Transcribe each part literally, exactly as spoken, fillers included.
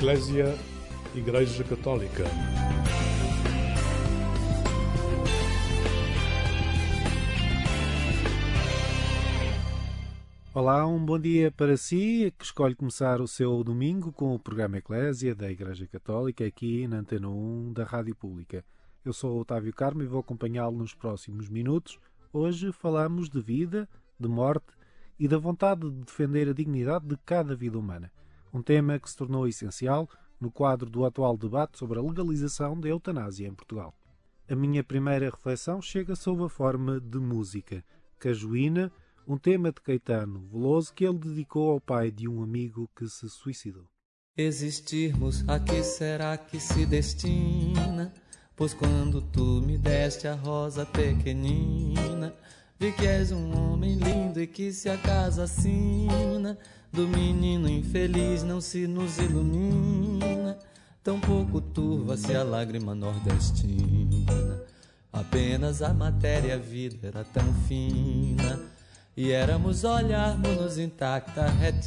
Eclésia, Igreja Católica. Olá, um bom dia para si, que escolhe começar o seu domingo com o programa Eclésia da Igreja Católica, aqui na Antena um da Rádio Pública. Eu sou o Otávio Carmo e vou acompanhá-lo nos próximos minutos. Hoje falamos de vida, de morte e da vontade de defender a dignidade de cada vida humana. Um tema que se tornou essencial no quadro do atual debate sobre a legalização da eutanásia em Portugal. A minha primeira reflexão chega sob a forma de música. Cajuína, um tema de Caetano Veloso que ele dedicou ao pai de um amigo que se suicidou. Existirmos, a que será que se destina? Pois quando tu me deste a rosa pequenina, vi que és um homem lindo e que se a casa assina do menino infeliz não se nos ilumina, tão pouco turva-se a lágrima nordestina. Apenas a matéria, a vida era tão fina, e éramos olharmos-nos intacta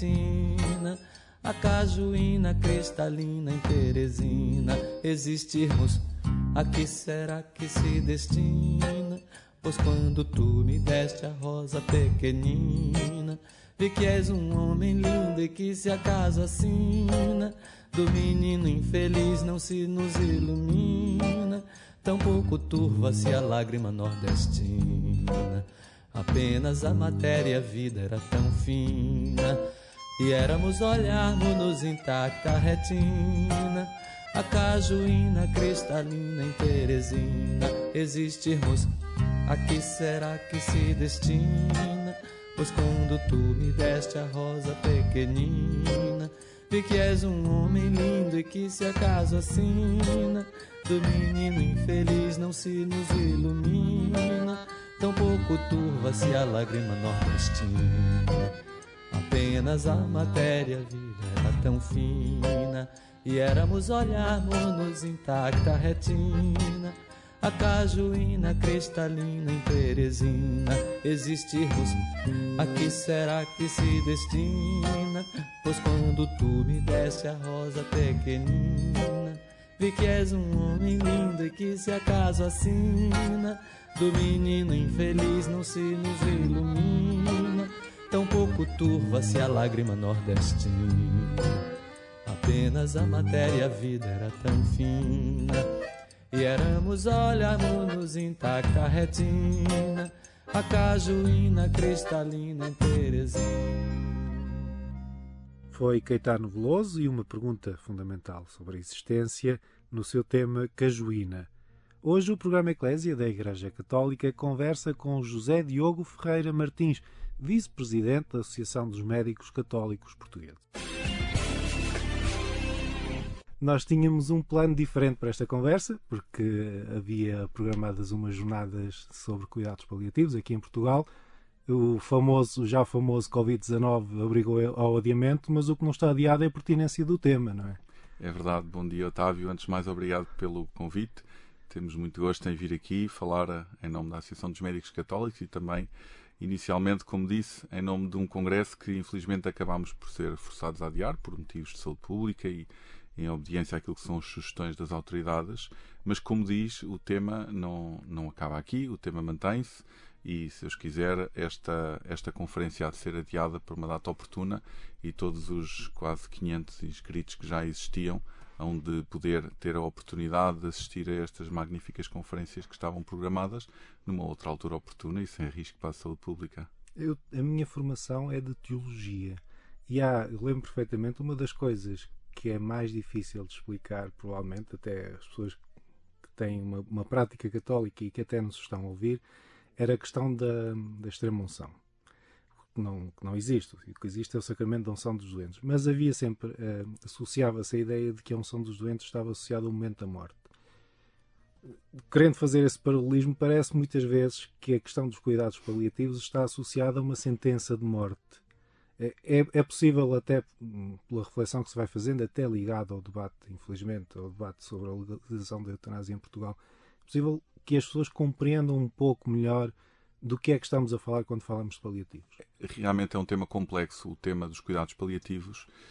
retina, a cajuína cristalina em Teresina. Existirmos, a que será que se destina? Pois quando tu me deste a rosa pequenina, vi que és um homem lindo e que se acaso assina do menino infeliz não se nos ilumina, tão pouco turva-se a lágrima nordestina. Apenas a matéria, a vida era tão fina, e éramos olharmos-nos intacta retina, a cajuína cristalina em Teresina. Existirmos, a que será que se destina? Pois quando tu me deste a rosa pequenina, vi que és um homem lindo e que se acaso assina do menino infeliz não se nos ilumina, tão pouco turva-se a lágrima nordestina. Apenas a matéria, a vida era tão fina, e éramos olharmos-nos intacta retina, a cajuína cristalina em Teresina. Existirmos, a que será que se destina? Pois quando tu me deste a rosa pequenina, vi que és um homem lindo e que se acaso assina do menino infeliz não se nos ilumina, tão pouco turva-se a lágrima nordestina. Apenas a matéria, a vida era tão fina, e éramos olharmos-nos intacta retina, a cajuína cristalina em Teresina. Foi Caetano Veloso e uma pergunta fundamental sobre a existência no seu tema Cajuína. Hoje o programa Eclésia da Igreja Católica conversa com José Diogo Ferreira Martins, vice-presidente da Associação dos Médicos Católicos Portugueses. Nós tínhamos um plano diferente para esta conversa, porque havia programadas umas jornadas sobre cuidados paliativos aqui em Portugal. O famoso, já famoso covid dezanove obrigou ao adiamento, mas o que não está adiado é a pertinência do tema, não é? É verdade. Bom dia, Otávio. Antes de mais, obrigado pelo convite. Temos muito gosto em vir aqui falar em nome da Associação dos Médicos Católicos e também, inicialmente, como disse, em nome de um congresso que infelizmente acabámos por ser forçados a adiar por motivos de saúde pública e em obediência àquilo que são as sugestões das autoridades, mas como diz, o tema não, não acaba aqui, o tema mantém-se e, se Deus quiser, esta, esta conferência há de ser adiada por uma data oportuna e todos os quase quinhentos inscritos que já existiam hão de poder ter a oportunidade de assistir a estas magníficas conferências que estavam programadas numa outra altura oportuna e sem risco para a saúde pública. Eu, a minha formação é de teologia e há, eu lembro perfeitamente, uma das coisas que é mais difícil de explicar, provavelmente, até as pessoas que têm uma, uma prática católica e que até nos estão a ouvir, era a questão da, da extrema-unção. Que não, que não existe. O que existe é o sacramento da unção dos doentes. Mas havia sempre, uh, associava-se a ideia de que a unção dos doentes estava associada ao momento da morte. Querendo fazer esse paralelismo, parece muitas vezes que a questão dos cuidados paliativos está associada a uma sentença de morte. É, é possível, até pela reflexão que se vai fazendo, até ligado ao debate, infelizmente, ao debate sobre a legalização da eutanásia em Portugal, é possível que as pessoas compreendam um pouco melhor do que é que estamos a falar quando falamos de paliativos. Realmente é um tema complexo, o tema dos cuidados paliativos,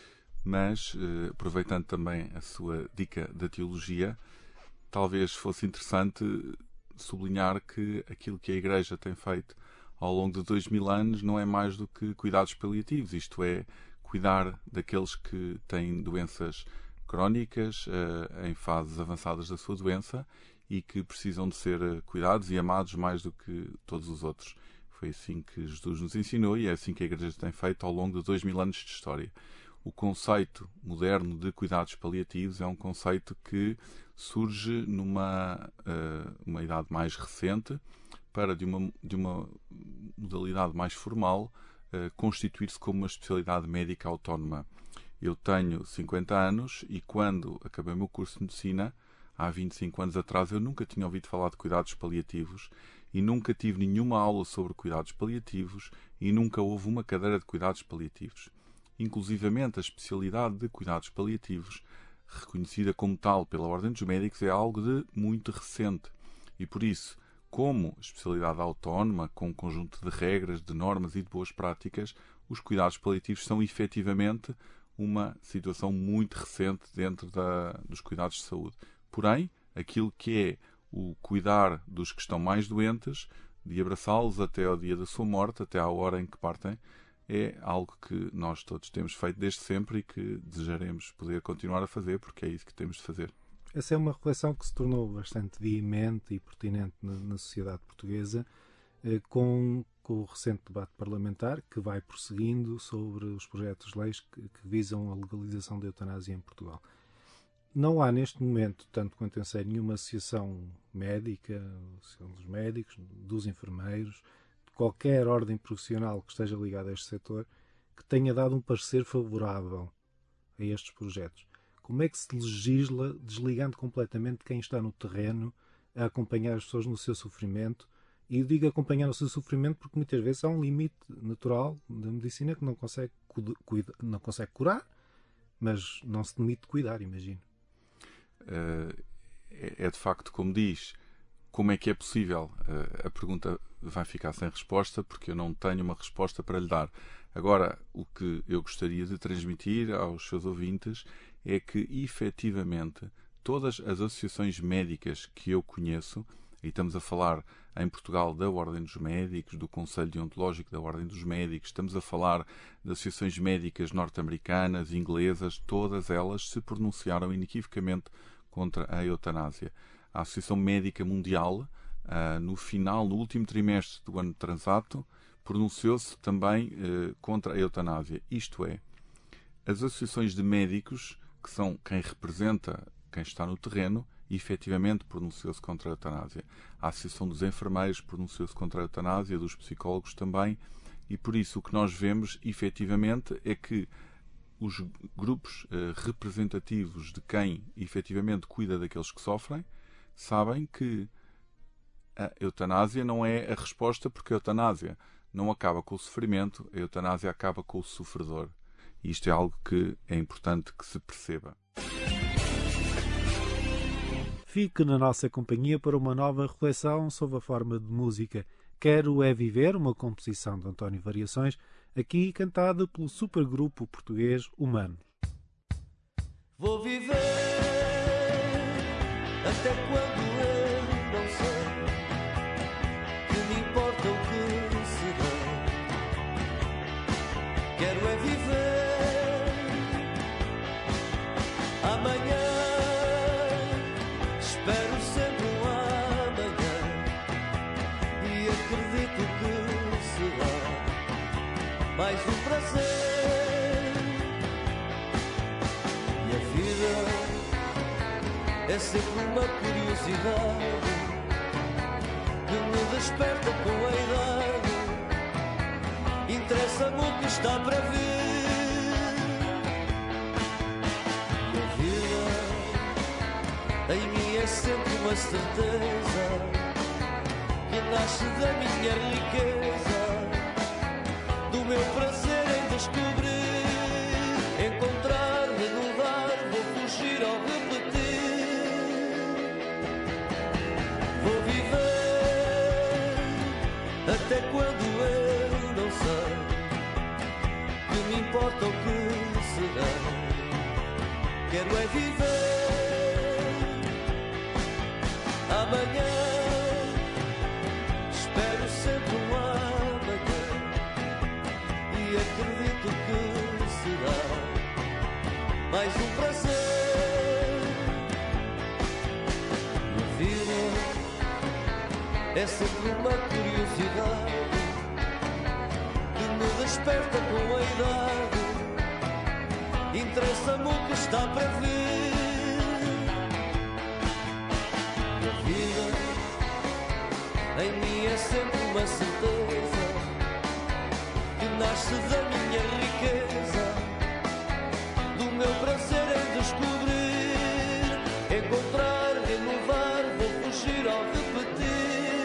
mas, eh, aproveitando também a sua dica da teologia, talvez fosse interessante sublinhar que aquilo que a Igreja tem feito ao longo de dois mil anos não é mais do que cuidados paliativos, isto é, cuidar daqueles que têm doenças crónicas, eh, em fases avançadas da sua doença, e que precisam de ser cuidados e amados mais do que todos os outros. Foi assim que Jesus nos ensinou e é assim que a Igreja tem feito ao longo de dois mil anos de história. O conceito moderno de cuidados paliativos é um conceito que surge numa uh, uma idade mais recente para, de uma, de uma modalidade mais formal, uh, constituir-se como uma especialidade médica autónoma. Eu tenho cinquenta anos e quando acabei o meu curso de Medicina, há vinte e cinco anos atrás, eu nunca tinha ouvido falar de cuidados paliativos e nunca tive nenhuma aula sobre cuidados paliativos e nunca houve uma cadeira de cuidados paliativos. Inclusivamente, a especialidade de cuidados paliativos, reconhecida como tal pela Ordem dos Médicos, é algo de muito recente. E por isso, como especialidade autónoma, com um conjunto de regras, de normas e de boas práticas, os cuidados paliativos são efetivamente uma situação muito recente dentro da, dos cuidados de saúde. Porém, aquilo que é o cuidar dos que estão mais doentes, de abraçá-los até ao dia da sua morte, até à hora em que partem, é algo que nós todos temos feito desde sempre e que desejaremos poder continuar a fazer, porque é isso que temos de fazer. Essa é uma reflexão que se tornou bastante veemente e pertinente na, na sociedade portuguesa, eh, com, com o recente debate parlamentar que vai prosseguindo sobre os projetos de leis que, que visam a legalização da eutanásia em Portugal. Não há neste momento, tanto quanto eu sei, nenhuma associação médica, associação dos médicos, dos enfermeiros, de qualquer ordem profissional que esteja ligada a este setor, que tenha dado um parecer favorável a estes projetos. Como é que se legisla desligando completamente quem está no terreno a acompanhar as pessoas no seu sofrimento? E eu digo acompanhar o seu sofrimento porque muitas vezes há um limite natural da medicina que não consegue, cuida, não consegue curar, mas não se limite de cuidar, imagino. Uh, é, é de facto, como diz, como é que é possível? Uh, a pergunta vai ficar sem resposta porque eu não tenho uma resposta para lhe dar. Agora, o que eu gostaria de transmitir aos seus ouvintes é que, efetivamente, todas as associações médicas que eu conheço, e estamos a falar em Portugal da Ordem dos Médicos, do Conselho Deontológico da Ordem dos Médicos, estamos a falar de associações médicas norte-americanas, inglesas, todas elas se pronunciaram inequivocamente contra a eutanásia. A Associação Médica Mundial, uh, no final, no último trimestre do ano transato, pronunciou-se também uh, contra a eutanásia. Isto é, as associações de médicos, que são quem representa quem está no terreno, efetivamente pronunciou-se contra a eutanásia. A Associação dos Enfermeiros pronunciou-se contra a eutanásia, dos psicólogos também, e por isso o que nós vemos, efetivamente, é que os grupos eh, representativos de quem efetivamente cuida daqueles que sofrem sabem que a eutanásia não é a resposta, porque a eutanásia não acaba com o sofrimento, a eutanásia acaba com o sofredor. E isto é algo que é importante que se perceba. Fique na nossa companhia para uma nova reflexão sob a forma de música. Quero é Viver, uma composição de António Variações, aqui cantada pelo supergrupo português Humano. Vou viver até quando eu não sei, que me importa o que se dá. Quero é viver amanhã, espero sempre um amanhã e acredito que será mais um prazer. E a vida é sempre uma curiosidade que me desperta com a idade. Interessa-me o que está para vir. E a vida em mim é sempre uma certeza que nasce da minha riqueza, do meu prazer em descobrir, encontrar, renovar, vou fugir ao repetir. Vou viver até quando eu não sei, que me importa o que será. Amanhã, espero sempre um amanhã e acredito que será mais um prazer. A vida é sempre uma curiosidade que me desperta com a idade. Interessa-me o que está para vir. A vida em mim é sempre uma certeza que nasce da minha riqueza, do meu prazer em descobrir, encontrar, renovar, vou fugir ao repetir.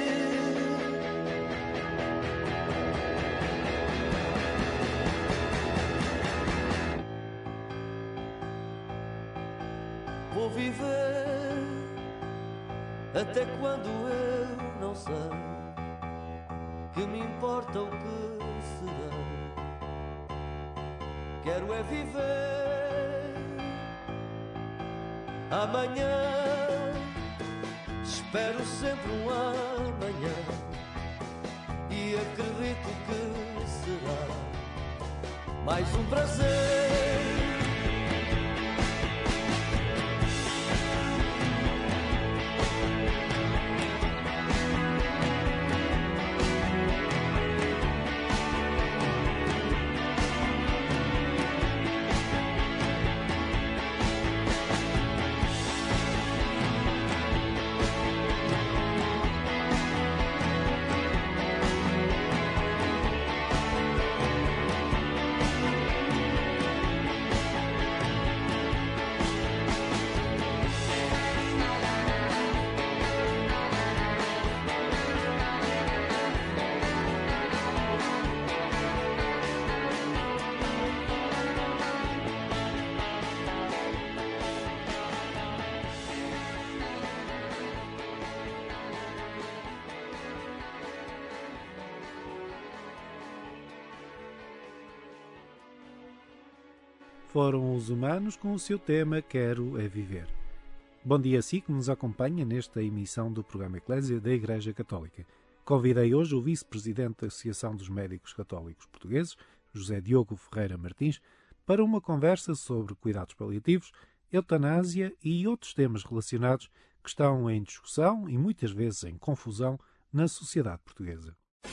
Vou viver até quando eu não sei, que me importa o que será. Quero é viver amanhã, espero sempre um amanhã e acredito que será mais um prazer. Foram os humanos com o seu tema Quero é Viver. Bom dia a si que nos acompanha nesta emissão do programa Eclésia da Igreja Católica. Convidei hoje o vice-presidente da Associação dos Médicos Católicos Portugueses, José Diogo Ferreira Martins, para uma conversa sobre cuidados paliativos, eutanásia e outros temas relacionados que estão em discussão e muitas vezes em confusão na sociedade portuguesa.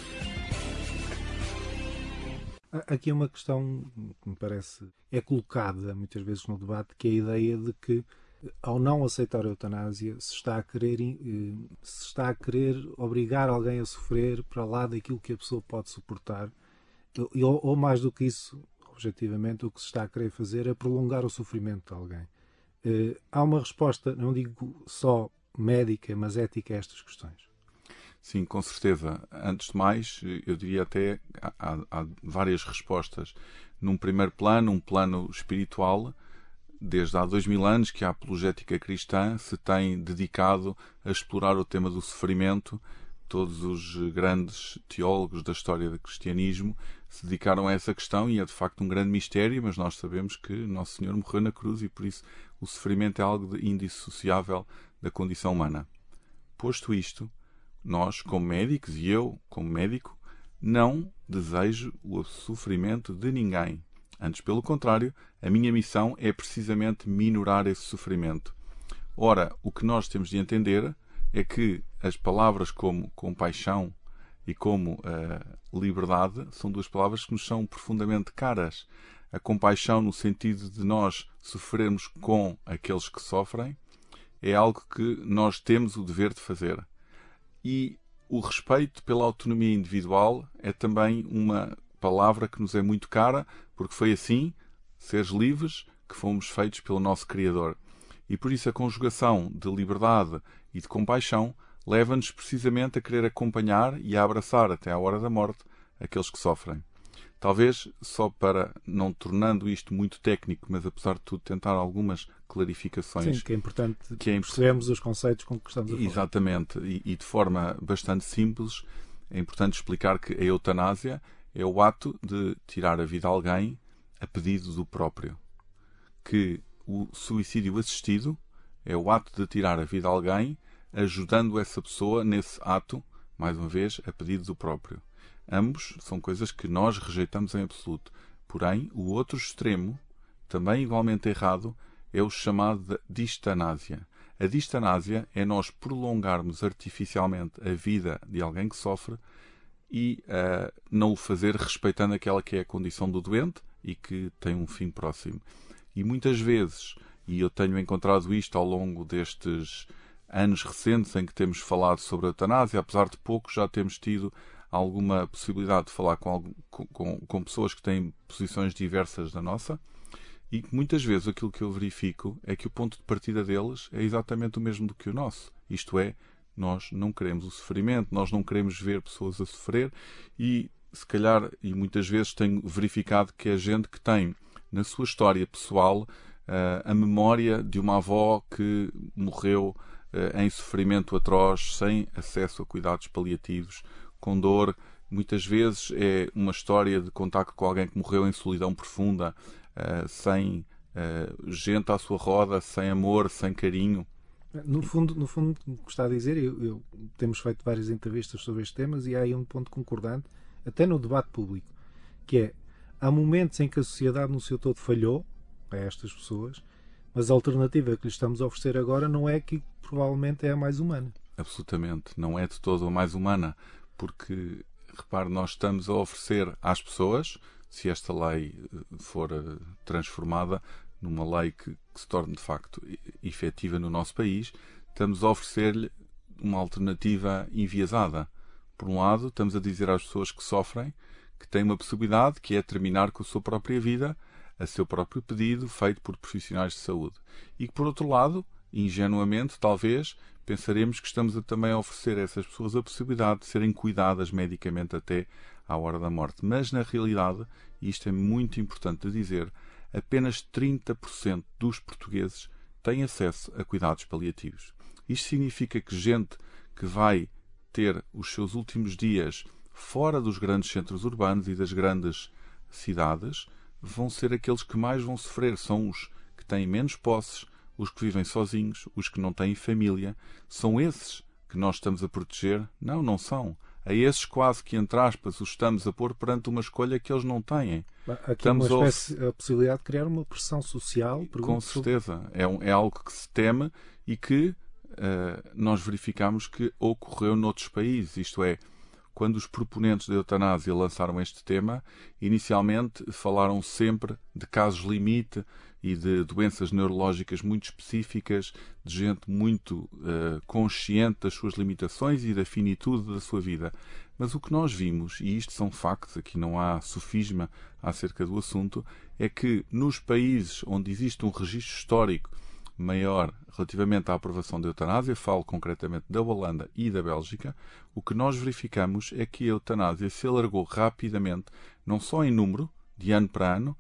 Aqui é uma questão que me parece é colocada muitas vezes no debate, que é a ideia de que ao não aceitar a eutanásia se está a querer, se está a querer obrigar alguém a sofrer para lá daquilo que a pessoa pode suportar, ou, ou mais do que isso, objetivamente, o que se está a querer fazer é prolongar o sofrimento de alguém. Há uma resposta, não digo só médica, mas ética a estas questões. Sim, com certeza. Antes de mais, eu diria até há, há várias respostas. Num primeiro plano, um plano espiritual, desde há dois mil anos que a apologética cristã se tem dedicado a explorar o tema do sofrimento. Todos os grandes teólogos da história do cristianismo se dedicaram a essa questão e é de facto um grande mistério, mas nós sabemos que Nosso Senhor morreu na cruz e por isso o sofrimento é algo indissociável da condição humana. Posto isto, nós, como médicos, e eu, como médico, não desejo o sofrimento de ninguém. Antes, pelo contrário, a minha missão é precisamente minorar esse sofrimento. Ora, o que nós temos de entender é que as palavras como compaixão e como uh, liberdade são duas palavras que nos são profundamente caras. A compaixão, no sentido de nós sofrermos com aqueles que sofrem, é algo que nós temos o dever de fazer. E o respeito pela autonomia individual é também uma palavra que nos é muito cara, porque foi assim, seres livres, que fomos feitos pelo nosso Criador. E por isso a conjugação de liberdade e de compaixão leva-nos precisamente a querer acompanhar e a abraçar até à hora da morte aqueles que sofrem. Talvez, só para, não tornando isto muito técnico, mas apesar de tudo tentar algumas clarificações. Sim, que é importante que é percebemos os conceitos com que estamos a falar. Exatamente, e, e de forma bastante simples, é importante explicar que a eutanásia é o ato de tirar a vida a alguém a pedido do próprio. Que o suicídio assistido é o ato de tirar a vida a alguém ajudando essa pessoa nesse ato, mais uma vez, a pedido do próprio. Ambos são coisas que nós rejeitamos em absoluto. Porém, o outro extremo, também igualmente errado, é o chamado de distanásia. A distanásia é nós prolongarmos artificialmente a vida de alguém que sofre e uh, não o fazer respeitando aquela que é a condição do doente e que tem um fim próximo. E muitas vezes, e eu tenho encontrado isto ao longo destes anos recentes em que temos falado sobre a eutanásia, apesar de pouco já temos tido alguma possibilidade de falar com, com, com pessoas que têm posições diversas da nossa, e muitas vezes aquilo que eu verifico é que o ponto de partida deles é exatamente o mesmo do que o nosso. Isto é, nós não queremos o sofrimento, nós não queremos ver pessoas a sofrer e, se calhar, e muitas vezes tenho verificado que é gente que tem na sua história pessoal a memória de uma avó que morreu em sofrimento atroz, sem acesso a cuidados paliativos, com dor. Muitas vezes é uma história de contacto com alguém que morreu em solidão profunda, Uh, sem uh, gente à sua roda, sem amor, sem carinho. No fundo, no fundo, o que está a dizer, eu, eu, temos feito várias entrevistas sobre estes temas e há aí um ponto concordante, até no debate público, que é, há momentos em que a sociedade no seu todo falhou a estas pessoas, mas a alternativa que lhes estamos a oferecer agora não é que provavelmente é a mais humana. Absolutamente, não é de todo a mais humana, porque, repare, nós estamos a oferecer às pessoas, se esta lei for transformada numa lei que, que se torne de facto efetiva no nosso país, estamos a oferecer-lhe uma alternativa enviesada. Por um lado, estamos a dizer às pessoas que sofrem que têm uma possibilidade, que é terminar com a sua própria vida, a seu próprio pedido, feito por profissionais de saúde. E que, por outro lado, ingenuamente, talvez, pensaremos que estamos a também a oferecer a essas pessoas a possibilidade de serem cuidadas medicamente até à hora da morte. Mas, na realidade, e isto é muito importante de dizer, apenas trinta por cento dos portugueses têm acesso a cuidados paliativos. Isto significa que gente que vai ter os seus últimos dias fora dos grandes centros urbanos e das grandes cidades vão ser aqueles que mais vão sofrer. São os que têm menos posses, os que vivem sozinhos, os que não têm família. São esses que nós estamos a proteger? Não, não são. A esses quase que, entre aspas, os estamos a pôr perante uma escolha que eles não têm. Aqui estamos uma espécie, a possibilidade de criar uma pressão social. Com certeza. É, um, é algo que se teme e que uh, nós verificamos que ocorreu noutros países. Isto é, quando os proponentes da eutanásia lançaram este tema, inicialmente falaram sempre de casos limite e de doenças neurológicas muito específicas, de gente muito uh, consciente das suas limitações e da finitude da sua vida. Mas o que nós vimos, e isto são factos, aqui não há sofisma acerca do assunto, é que nos países onde existe um registro histórico maior relativamente à aprovação da eutanásia, falo concretamente da Holanda e da Bélgica, o que nós verificamos é que a eutanásia se alargou rapidamente, não só em número, de ano para ano,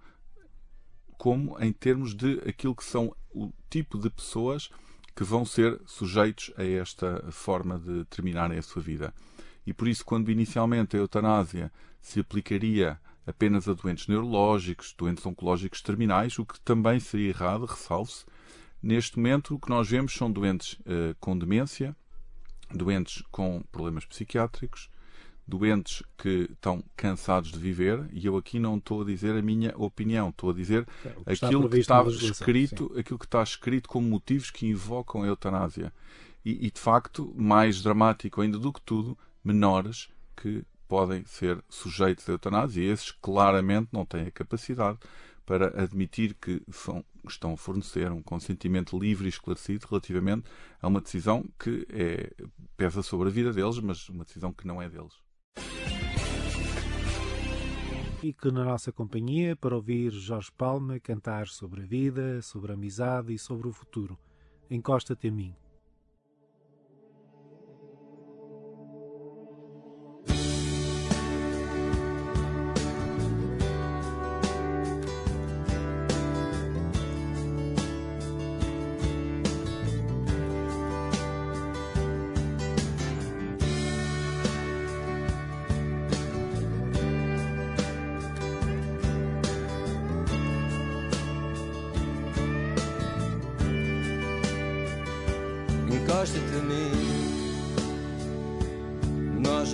como em termos de aquilo que são o tipo de pessoas que vão ser sujeitos a esta forma de terminarem a sua vida. E por isso, quando inicialmente a eutanásia se aplicaria apenas a doentes neurológicos, doentes oncológicos terminais, o que também seria errado, ressalve-se, neste momento o que nós vemos são doentes uh, com demência, doentes com problemas psiquiátricos, doentes que estão cansados de viver, e eu aqui não estou a dizer a minha opinião, estou a dizer é, aquilo que está escrito, sim. aquilo que está escrito como motivos que invocam a eutanásia. E, e de facto, mais dramático ainda do que tudo, menores que podem ser sujeitos à eutanásia, e esses claramente não têm a capacidade para admitir que são, estão a fornecer um consentimento livre e esclarecido relativamente a uma decisão que é, pesa sobre a vida deles, mas uma decisão que não é deles. Fique na nossa companhia para ouvir Jorge Palma cantar sobre a vida, sobre a amizade e sobre o futuro. Encosta-te a mim. Encosta-te a mim,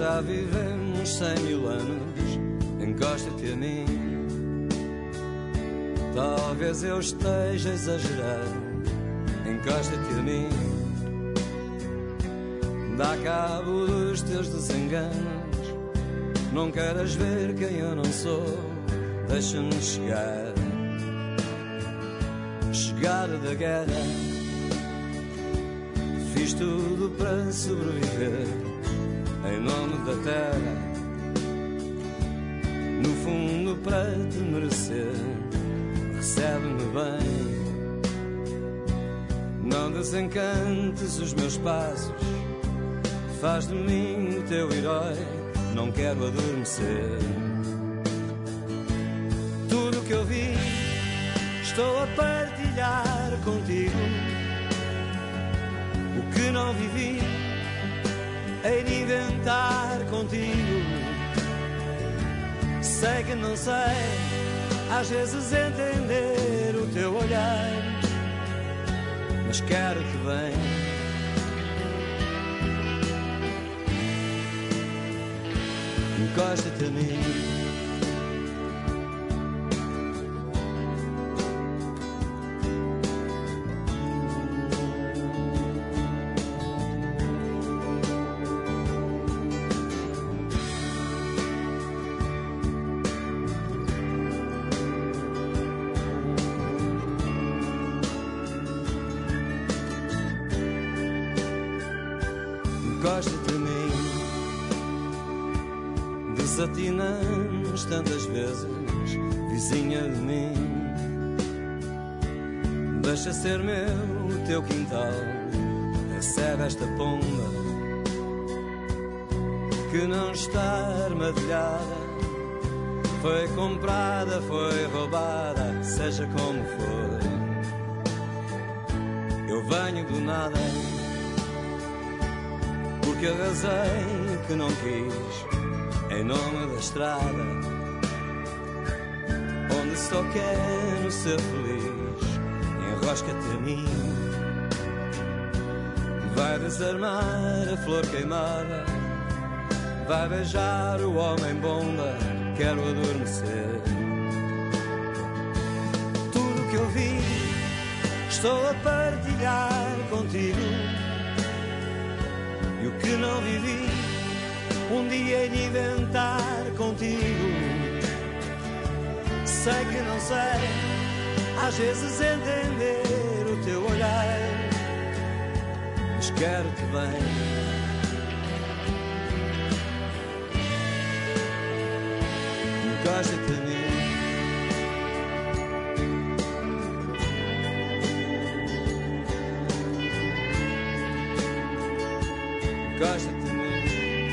já vivemos cem mil anos, encosta-te a mim. Talvez eu esteja a exagerar, encosta-te a mim. Dá cabo dos teus desenganos, não queras ver quem eu não sou, deixa-me chegar. Chegar da guerra, fiz tudo para sobreviver, em nome da terra, no fundo para te merecer. Recebe-me bem, não desencantes os meus passos, faz de mim o teu herói, não quero adormecer. Tudo o que eu vi estou a partilhar contigo, o que não vivi hei de inventar contigo. Sei que não sei às vezes entender o teu olhar, mas quero-te bem. Encosta-te a mim. Encosta-te a mim. Desatinamos tantas vezes, vizinha de mim. Deixa ser meu o teu quintal, recebe esta pomba que não está armadilhada. Foi comprada, foi roubada, seja como for. Eu venho do nada, porque arrasei que não quis, em nome da estrada, onde só quero ser feliz. Enrosca-te a mim, vai desarmar a flor queimada, vai beijar o homem bomba, quero adormecer. Tudo que eu vi estou a partilhar contigo, e o que não vivi um dia hei de inventar contigo. Sei que não sei às vezes entender o teu olhar, mas quero-te bem. Encosta-te a mim. Encosta-te a mim.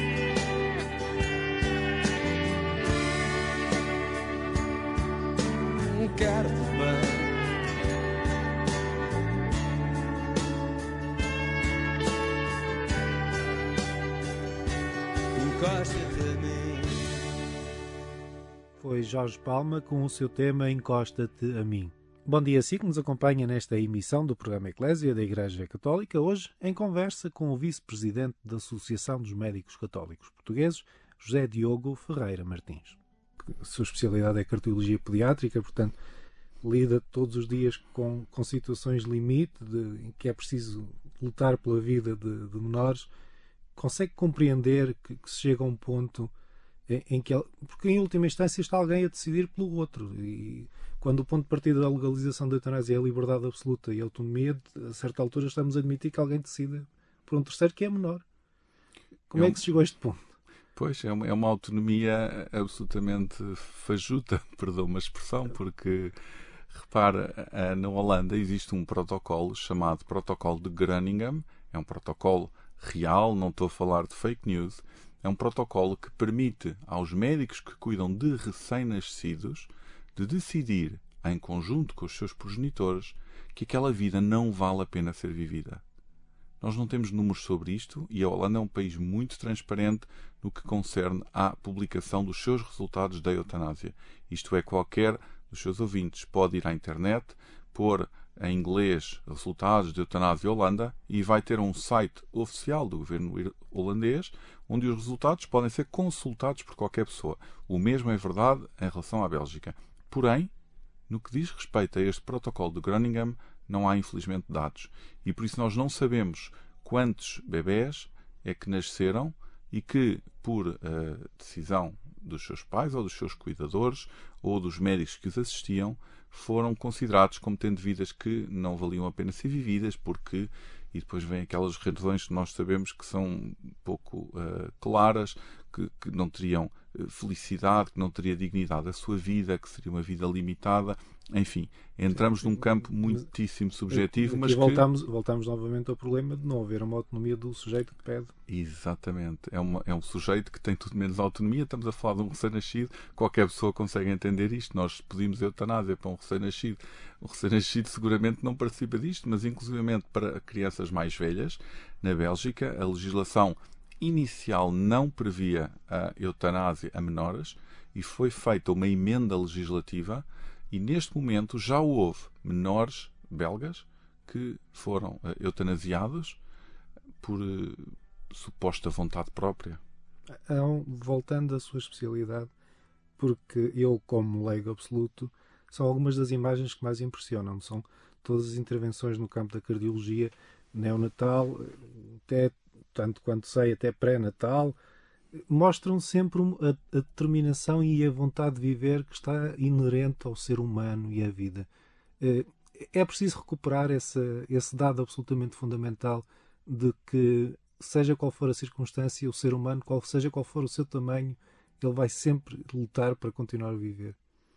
Quero-te bem. Encosta-te a mim. Foi Jorge Palma com o seu tema Encosta-te a mim. Bom dia a si que nos acompanha nesta emissão do programa Eclésia da Igreja Católica, hoje em conversa com o vice-presidente da Associação dos Médicos Católicos Portugueses, José Diogo Ferreira Martins. A sua especialidade é cardiologia pediátrica, portanto lida todos os dias com, com situações limite de, em que é preciso lutar pela vida de, de menores. Consegue compreender que, que se chega a um ponto em, em que, porque em última instância está alguém a decidir pelo outro, e quando o ponto de partida da legalização da eutanásia é a liberdade absoluta e a autonomia, a certa altura estamos a admitir que alguém decida por um terceiro que é menor. Como é, um... é que se chegou a este ponto? Pois, é uma, é uma autonomia absolutamente fajuta, perdão uma expressão, porque, repara, na Holanda existe um protocolo chamado Protocolo de Groningen, é um protocolo real, não estou a falar de fake news, é um protocolo que permite aos médicos que cuidam de recém-nascidos de decidir, em conjunto com os seus progenitores, que aquela vida não vale a pena ser vivida. Nós não temos números sobre isto e a Holanda é um país muito transparente no que concerne à publicação dos seus resultados da eutanásia. Isto é, qualquer dos seus ouvintes pode ir à internet, pôr em inglês resultados de eutanásia Holanda e vai ter um site oficial do governo holandês onde os resultados podem ser consultados por qualquer pessoa. O mesmo é verdade em relação à Bélgica. Porém, no que diz respeito a este protocolo de Groningen, não há infelizmente dados. E por isso nós não sabemos quantos bebés é que nasceram e que, por uh, decisão dos seus pais ou dos seus cuidadores ou dos médicos que os assistiam, foram considerados como tendo vidas que não valiam a pena ser vividas, porque, e depois vêm aquelas razões que nós sabemos que são pouco uh, claras, que, que não teriam felicidade, que não teria dignidade da sua vida, que seria uma vida limitada. Enfim, entramos num campo muitíssimo subjetivo, Aqui mas voltamos, que... voltamos novamente ao problema de não haver uma autonomia do sujeito que pede. Exatamente. É, uma, é um sujeito que tem tudo menos autonomia. Estamos a falar de um recém-nascido. Qualquer pessoa consegue entender isto. Nós pedimos eutanásia para um recém-nascido. O recém-nascido seguramente não participa disto, mas inclusivamente para crianças mais velhas, na Bélgica, a legislação inicial não previa a eutanásia a menores e foi feita uma emenda legislativa e neste momento já houve menores belgas que foram uh, eutanasiados por uh, suposta vontade própria. Então, voltando à sua especialidade, porque eu, como leigo absoluto, são algumas das imagens que mais impressionam. São todas as intervenções no campo da cardiologia, neonatal, até, tanto quanto sei, até pré-natal, mostram sempre a, a determinação e a vontade de viver que está inerente ao ser humano e à vida. É preciso recuperar esse, esse dado absolutamente fundamental de que, seja qual for a circunstância, o ser humano, qual, seja qual for o seu tamanho, ele vai sempre lutar para continuar a viver.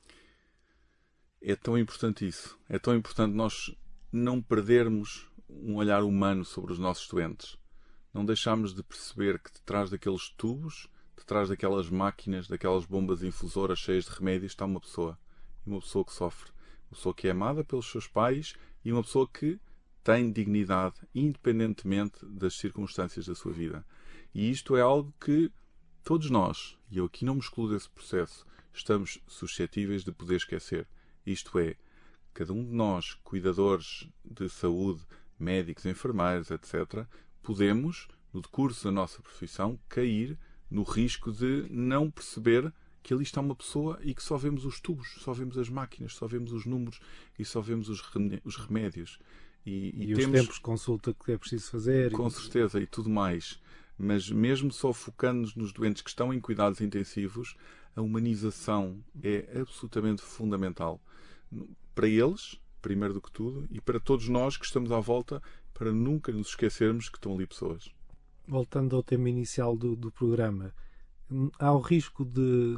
É tão importante isso. É tão importante nós não perdermos um olhar humano sobre os nossos doentes. Não deixarmos de perceber que detrás daqueles tubos, detrás daquelas máquinas, daquelas bombas infusoras cheias de remédios, está uma pessoa. Uma pessoa que sofre. Uma pessoa que é amada pelos seus pais e uma pessoa que tem dignidade, independentemente das circunstâncias da sua vida. E isto é algo que todos nós, e eu aqui não me excluo desse processo, estamos suscetíveis de poder esquecer. Isto é, cada um de nós, cuidadores de saúde, médicos, enfermeiros, etcétera, podemos, no decurso da nossa profissão, cair no risco de não perceber que ali está uma pessoa e que só vemos os tubos, só vemos as máquinas, só vemos os números e só vemos os remédios. E, e, e os temos, tempos de consulta que é preciso fazer. Com e... certeza, e tudo mais. Mas mesmo só focando-nos nos doentes que estão em cuidados intensivos, a humanização é absolutamente fundamental. Para eles, primeiro do que tudo, e para todos nós que estamos à volta, para nunca nos esquecermos que estão ali pessoas. Voltando ao tema inicial do, do programa, há o risco de,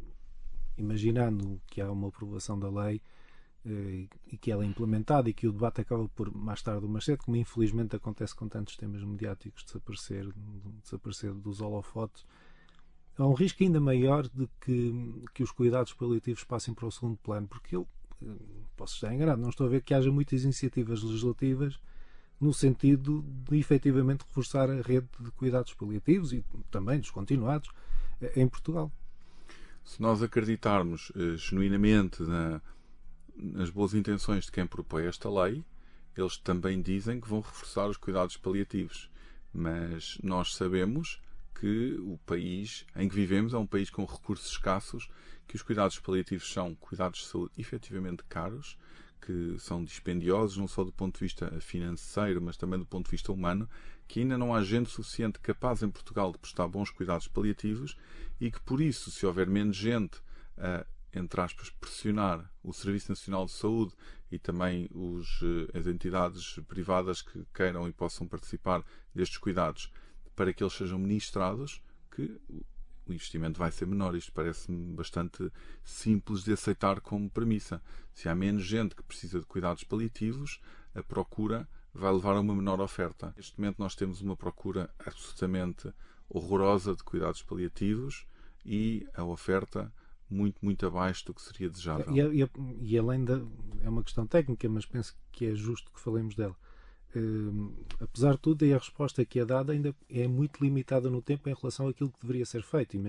imaginando que há uma aprovação da lei eh, e que ela é implementada e que o debate acaba por, mais tarde ou mais cedo, como infelizmente acontece com tantos temas mediáticos, desaparecer, desaparecer dos holofotes, há um risco ainda maior de que, que os cuidados paliativos passem para o segundo plano, porque eu posso estar enganado, não estou a ver que haja muitas iniciativas legislativas no sentido de efetivamente reforçar a rede de cuidados paliativos e também dos continuados em Portugal. Se nós acreditarmos eh, genuinamente na, nas boas intenções de quem propõe esta lei, eles também dizem que vão reforçar os cuidados paliativos. Mas nós sabemos que o país em que vivemos é um país com recursos escassos, que os cuidados paliativos são cuidados de saúde efetivamente caros, que são dispendiosos não só do ponto de vista financeiro, mas também do ponto de vista humano, que ainda não há gente suficiente capaz em Portugal de prestar bons cuidados paliativos e que, por isso, se houver menos gente a, entre aspas, pressionar o Serviço Nacional de Saúde e também os, as entidades privadas que queiram e possam participar destes cuidados para que eles sejam ministrados, que o investimento vai ser menor. Isto parece-me bastante simples de aceitar como premissa. Se há menos gente que precisa de cuidados paliativos, a procura vai levar a uma menor oferta. Neste momento nós temos uma procura absolutamente horrorosa de cuidados paliativos e a oferta muito, muito abaixo do que seria desejável. E, e, e além da... é uma questão técnica, mas penso que é justo que falemos dela. Uh, apesar de tudo, a resposta que é dada ainda é muito limitada no tempo em relação àquilo que deveria ser feito, imagino.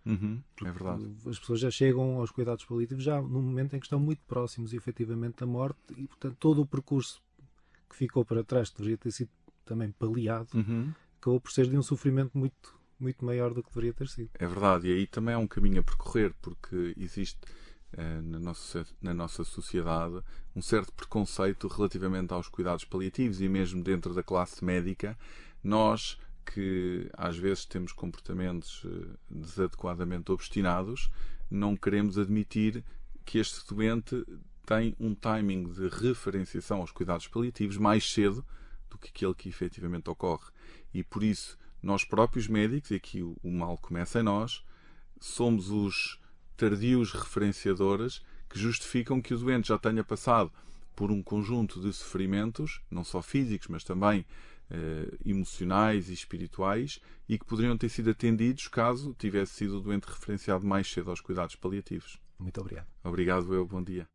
Uhum, é verdade. As pessoas já chegam aos cuidados paliativos já no momento em que estão muito próximos, efetivamente, da morte, e, portanto, todo o percurso que ficou para trás, que deveria ter sido também paliado, Uhum. acabou por ser de um sofrimento muito, muito maior do que deveria ter sido. É verdade, e aí também é um caminho a percorrer, porque existe eh, na, nossa, na nossa sociedade um certo preconceito relativamente aos cuidados paliativos, e mesmo dentro da classe médica, nós que às vezes temos comportamentos eh, desadequadamente obstinados, não queremos admitir que este doente tem um timing de referenciação aos cuidados paliativos mais cedo do que aquele que efetivamente ocorre. E por isso, nós próprios médicos, e aqui o, o mal começa em nós, somos os tardios referenciadores que justificam que o doente já tenha passado por um conjunto de sofrimentos, não só físicos, mas também eh, emocionais e espirituais, e que poderiam ter sido atendidos caso tivesse sido o doente referenciado mais cedo aos cuidados paliativos. Muito obrigado. Obrigado, eu. Bom dia.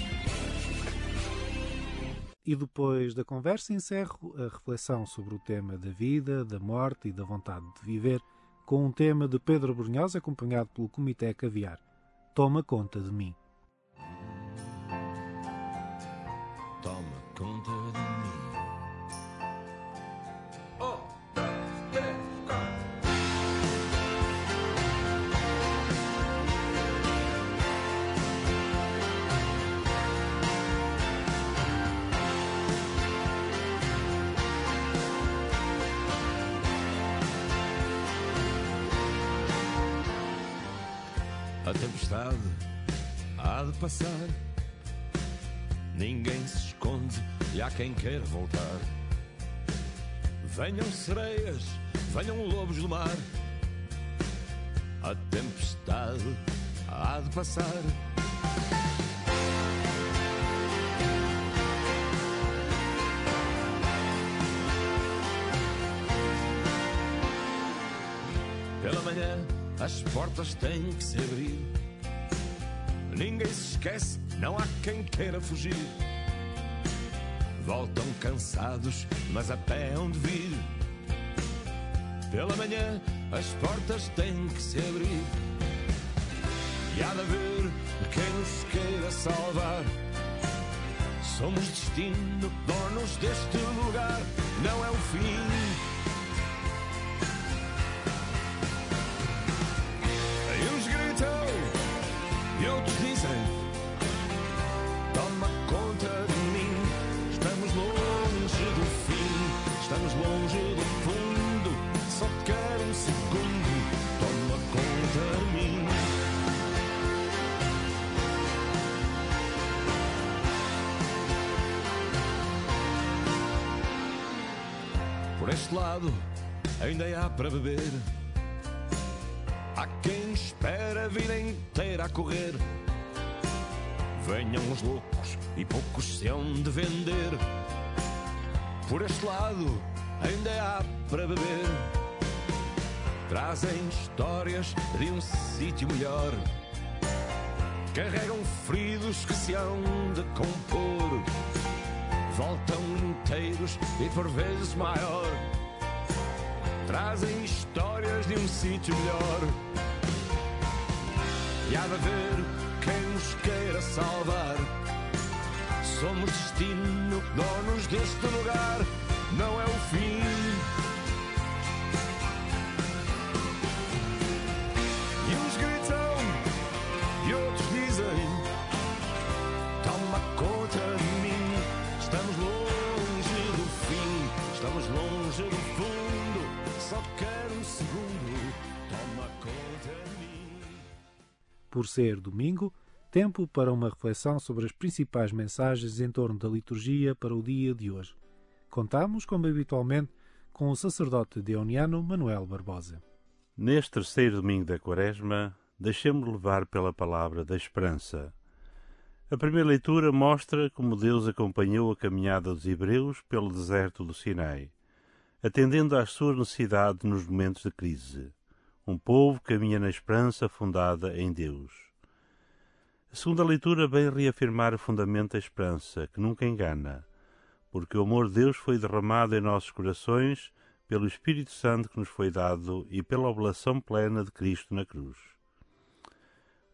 E depois da conversa encerro a reflexão sobre o tema da vida, da morte e da vontade de viver, com um tema de Pedro Brunhosa, acompanhado pelo Comitê Caviar. Toma conta de mim. Toma conta de mim. A tempestade há de passar, ninguém se esconde e há quem queira voltar. Venham sereias, venham lobos do mar, a tempestade há de passar. Pela manhã as portas têm que se abrir, ninguém se esquece, não há quem queira fugir. Voltam cansados, mas a pé hão de vir. Pela manhã as portas têm que se abrir, e há de haver quem nos queira salvar. Somos destino, donos deste lugar, não é o fim. E outros dizem, toma conta de mim. Estamos longe do fim, estamos longe do fundo. Só quero um segundo, toma conta de mim. Por este lado ainda há para beber, há quem espera a vida inteira a correr. Venham os loucos e poucos se hão de vender. Por este lado ainda há para beber, trazem histórias de um sítio melhor, carregam feridos que se hão de compor. Voltam inteiros e por vezes maior, trazem histórias de um sítio melhor. E há de haver quem nos queira salvar. Somos destino, donos deste lugar, não é o fim. E uns gritam e outros dizem, toma conta de mim. Estamos longe do fim, estamos longe do fundo. Só quero um segundo, toma conta de mim. Por ser domingo, tempo para uma reflexão sobre as principais mensagens em torno da liturgia para o dia de hoje. Contamos, como habitualmente, com o sacerdote deoniano Manuel Barbosa. Neste terceiro domingo da Quaresma, deixemos levar pela palavra da esperança. A primeira leitura mostra como Deus acompanhou a caminhada dos hebreus pelo deserto do Sinai, atendendo às suas necessidades nos momentos de crise. Um povo caminha na esperança fundada em Deus. A segunda leitura vem reafirmar o fundamento da esperança, que nunca engana, porque o amor de Deus foi derramado em nossos corações pelo Espírito Santo que nos foi dado e pela oblação plena de Cristo na cruz.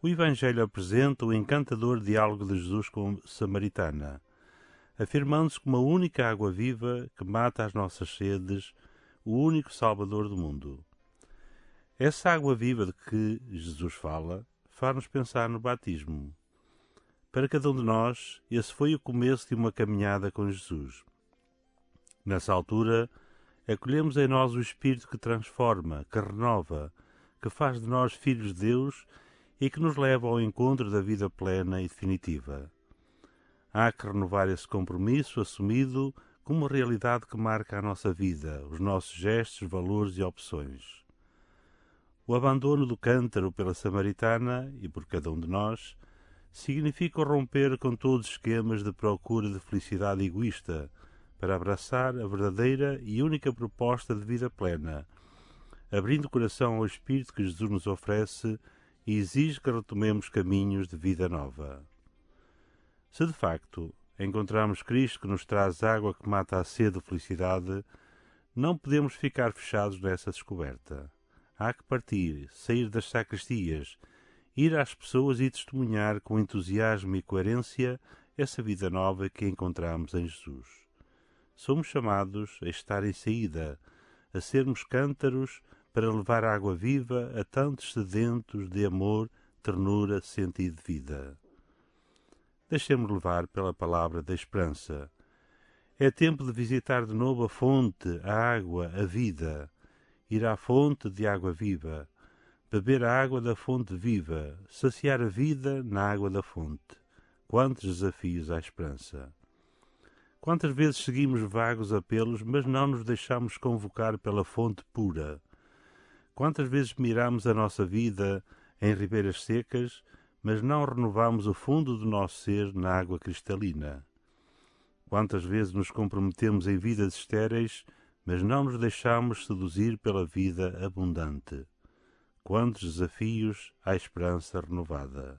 O Evangelho apresenta o encantador diálogo de Jesus com a samaritana, afirmando-se como a única água viva que mata as nossas sedes, o único Salvador do mundo. Essa água viva de que Jesus fala faz-nos pensar no batismo. Para cada um de nós, esse foi o começo de uma caminhada com Jesus. Nessa altura, acolhemos em nós o Espírito que transforma, que renova, que faz de nós filhos de Deus e que nos leva ao encontro da vida plena e definitiva. Há que renovar esse compromisso assumido como uma realidade que marca a nossa vida, os nossos gestos, valores e opções. O abandono do cântaro pela samaritana, e por cada um de nós, significa romper com todos os esquemas de procura de felicidade egoísta, para abraçar a verdadeira e única proposta de vida plena, abrindo o coração ao Espírito que Jesus nos oferece e exige que retomemos caminhos de vida nova. Se de facto encontramos Cristo que nos traz água que mata a sede de felicidade, não podemos ficar fechados nessa descoberta. Há que partir, sair das sacristias, ir às pessoas e testemunhar com entusiasmo e coerência essa vida nova que encontramos em Jesus. Somos chamados a estar em saída, a sermos cântaros para levar água viva a tantos sedentos de amor, ternura, sentido de vida. Deixemos levar pela palavra da esperança. É tempo de visitar de novo a fonte, a água, a vida. Ir à fonte de água viva, beber a água da fonte viva, saciar a vida na água da fonte. Quantos desafios à esperança! Quantas vezes seguimos vagos apelos, mas não nos deixamos convocar pela fonte pura? Quantas vezes miramos a nossa vida em ribeiras secas, mas não renovamos o fundo do nosso ser na água cristalina? Quantas vezes nos comprometemos em vidas estéreis, mas não nos deixamos seduzir pela vida abundante? Quantos desafios à esperança renovada!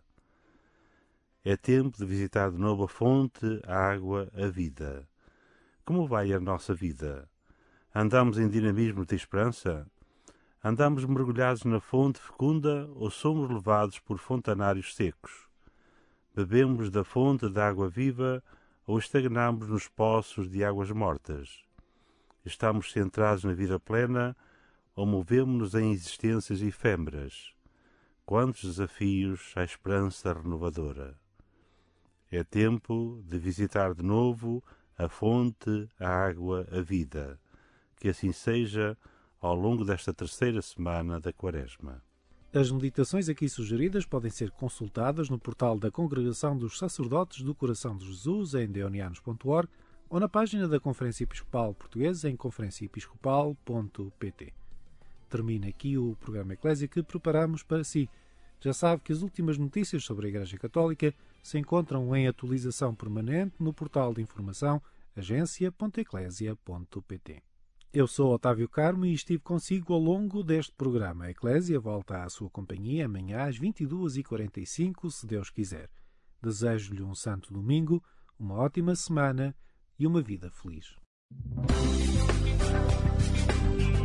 É tempo de visitar de novo a fonte, a água, a vida. Como vai a nossa vida? Andamos em dinamismo de esperança? Andamos mergulhados na fonte fecunda ou somos levados por fontanários secos? Bebemos da fonte da água viva ou estagnamos nos poços de águas mortas? Estamos centrados na vida plena ou movemos-nos em existências efêmeras? Quantos desafios à esperança renovadora! É tempo de visitar de novo a fonte, a água, a vida. Que assim seja ao longo desta terceira semana da Quaresma. As meditações aqui sugeridas podem ser consultadas no portal da Congregação dos Sacerdotes do Coração de Jesus em deonianos ponto org ou na página da Conferência Episcopal Portuguesa em conferência episcopal ponto pt. Termina aqui o programa Eclésia que preparamos para si. Já sabe que as últimas notícias sobre a Igreja Católica se encontram em atualização permanente no portal de informação agência ponto eclésia ponto pt. Eu sou Otávio Carmo e estive consigo ao longo deste programa. A Eclésia volta à sua companhia amanhã às vinte e duas e quarenta e cinco, se Deus quiser. Desejo-lhe um santo domingo, uma ótima semana e uma vida feliz.